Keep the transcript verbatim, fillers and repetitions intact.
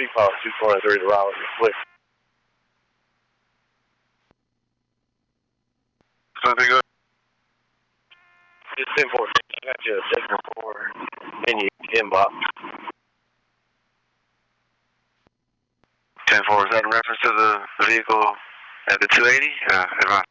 Street Power two four three to Raleigh, quick. Something good? Just ten four. I got you a second four in your inbox. ten four, is that in reference to the, the vehicle at the two eighty? Uh, advance.